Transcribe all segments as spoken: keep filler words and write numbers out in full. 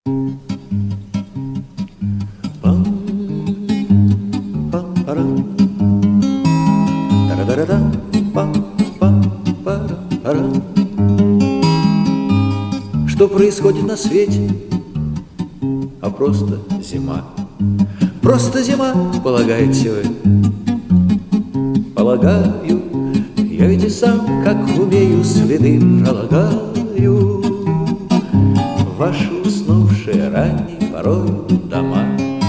Что происходит на свете? А просто зима. Просто зима, полагаете вы? Полагаю, я ведь и сам, как умею, следы пролагаю в ваши уснувшие ранней порой дома.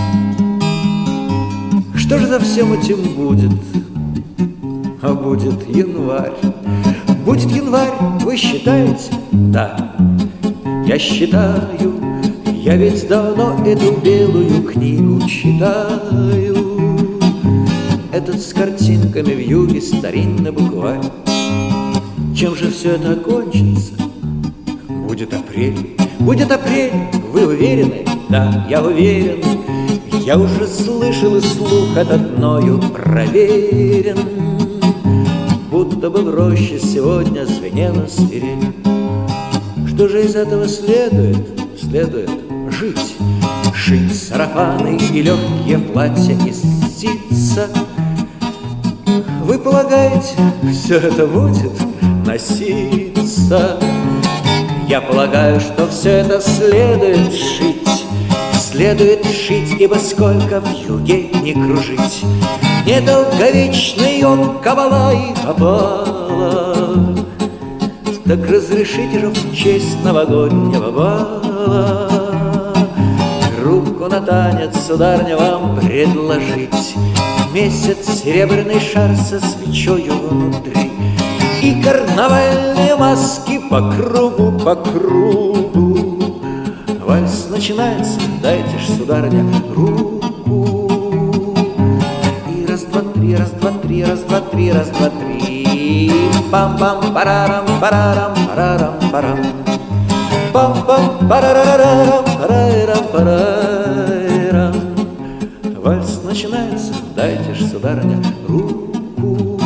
Что же за всем этим будет? А будет январь. Будет январь, вы считаете? Да, я считаю. Я ведь давно эту белую книгу читаю. Этот с картинками в юге старинный букварь. Чем же все это окончится? Будет апрель. Будет апрель, вы уверены? Да, я уверен. Я уже слышал, и слух этот мною проверен. Будто бы в роще сегодня звенела свирель. Что же из этого следует? Следует жить, шить сарафаны и легкие платья из ситца. Вы полагаете, все это будет носиться? Я полагаю, что все это следует шить. Следует шить, ибо сколько в юге не кружить, недолговечный он кабала и опала. Так разрешите же в честь новогоднего бала руку на танец, сударыня, вам предложить. Месяц, серебряный шар со свечою внутри и карнавальные маски по кругу, по кругу. Вальс начинается, дайте ж, сударыня, руку. И раз, два, три, раз, два, три, раз, два, три, раз, два, три. Пам-пам, парарам, парарам, парарам, парам. Пам-пам, парарарарам, парайрам, парайрам. Вальс начинается, дайте ж, сударыня, руку.